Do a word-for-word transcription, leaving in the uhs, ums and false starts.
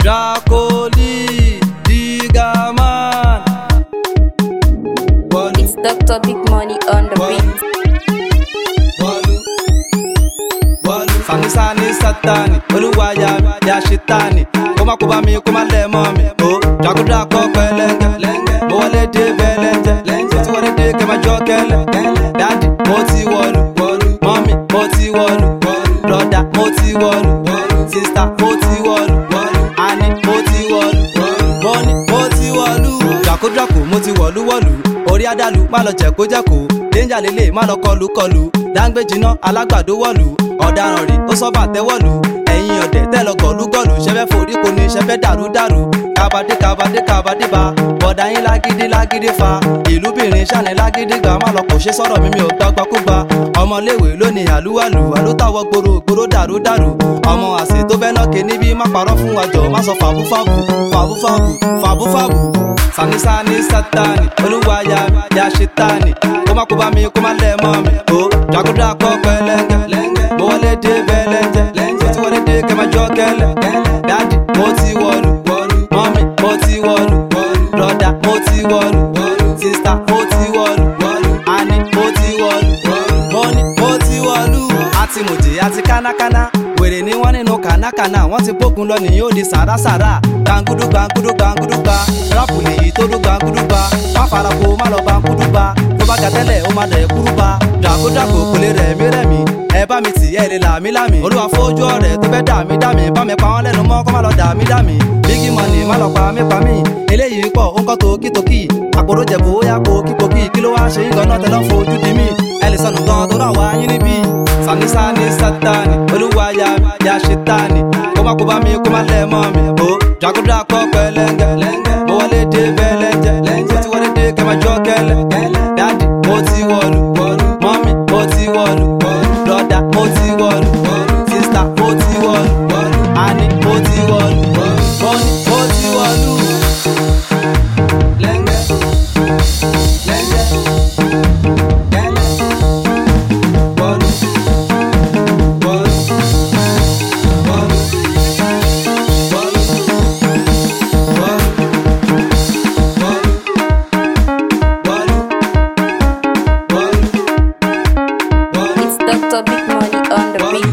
Dracoli, Digaman. It's Doctor Big Money on the beat. Sani sani satani, Olúwa ya mi, ya ṣetani. Kó má kó bá mi, kó má lẹ̀ mọ́ mi. O jagunjagun pẹ̀lẹ́ngẹ̀, mo wọlé dé bẹ́lẹ́njẹ. Mo ti wọlé dé kẹ́ máa jọ kẹ́lẹ́. Daddy, mo ti wọ̀lú. Mommy, mo ti wọ̀lú. Brother, mo ti wọ̀lú. Sister, mo ti wọ̀lú. Annie, mo ti wọ̀lú. Money, mo ti wọ̀lú. Jàkójàkó, mo ti wọ̀lú wọ̀lú. Orí àdàlù, má lọ jẹ̀kójẹ̀kó. Danger lélẹ̀, má lọ kọlù kọlù. Dáńgbé jiná, alágbàdo wọ̀lú. Ọ̀daràn rí, ó sọ́bà tẹ́wọ̀lú. Ẹ̀yin ọ̀dẹ̀ tẹ́ lọ gọ̀lúgọ̀lù. Ṣẹ́fẹ́ forí kò ní ṣẹ́fẹ́ dàrú dàrú. Kabadé kabadé kabadé ba. Bọ̀dá yín lágídí lágídí fa. Ìlúbìnrin ṣàní lágídí gbà. Má lọ kò ṣe sọ̀rọ̀ mi mi ò gbàgbà kú gba. Ọmọléèwé lónìí àlúwàlù. Àlótàwọ̀ gbòòrò gbòòrò dàrú dàrú. Ọmọ àsè tó fẹ́ lọ́kẹ́ níbí má parọ́ fún wa jọ. Má sọ fàbúfàbù fàbúfàbù fàbúfàbù. Sani sani satani, Olúwa ya mi, ya ṣetani. Kó má kó bá mi, kó má lẹ̀ mọ́ mi. O jagunjagun pẹ̀lẹ́ngẹ̀, mo wọlé dé bẹ́lẹ́njẹ. Mo ti wọlé dé kẹ́ máa jọ kẹ́lẹ́. Daddy, mo ti wọ̀lú. Mommy, mo ti wọ̀lú. Brother, mo ti wọ̀lú. Sister, mo ti wọ̀lú. Annie, mo ti wọ̀lú. Money, mo ti wọ̀lú. Àti mòjì àti kánákáná. Wèrè ni wọ́n nínú kànákànná. Wọ́n ti bókun lọ nìyí ó di sàrásàrà. Gbàngúdú gbàngúdú gbàngúdú gbà. Rápù nìyí tó dún gbàngúdú gbà. Má farako má lọ gbàngúdú gbà. Tó bá ga tẹ́lẹ̀ ó má dẹ̀ kúrú bá. Dàgódàgó kò lè rẹ̀ mí rẹ̀ mí. Ẹ bá mi tì ẹ lè là mí lámì. Olúwa fojú ọ̀rẹ́ tó fẹ́ dà mí dà mí. Bá mi pa wọ́n lẹ́nu mọ́ kó má lọ dà mí dà mí. Bígí mọ̀nì má lọ pa mí pa mí. Eléyìí pọ̀ ó ń kọ́ tókítókì. Àpòrò jẹ̀bú ó yá pòkípòkì. Kí ló wá ṣe yín gan-an tẹ́lọ́ fojú di mí. Ẹ lè sọnù gan tó rà wá yín níbí. Sani sani satani, Olúwa ya mi, ya ṣetani. Kó má kó bá mi, kó má lẹ̀ mọ́ mi. O jagunjagun pẹ̀lẹ́ngẹ̀, mo wọlé dé bẹ́lẹ́njẹ. Mo ti wọlé dé kẹ́ máa jọ kẹ́lẹ́. Daddy, mo ti wọ̀lú. Mommy, mo ti wọ̀lú. Brother, mo ti wọ̀lú. Sister, mo ti wọ̀lú. Annie, mo ti wọ̀lú. Money, mo ti wọ̀lú. Lẹ́ngẹ̀, lẹ́ngẹ̀, lẹ́ngẹ̀. Wọ̀lú, wọ̀lú, wọ̀lú, wọ̀lú, wọ̀lú, wọ̀lú, wọ̀lú, wọ̀lú. It's Doctor Big Money on the beat.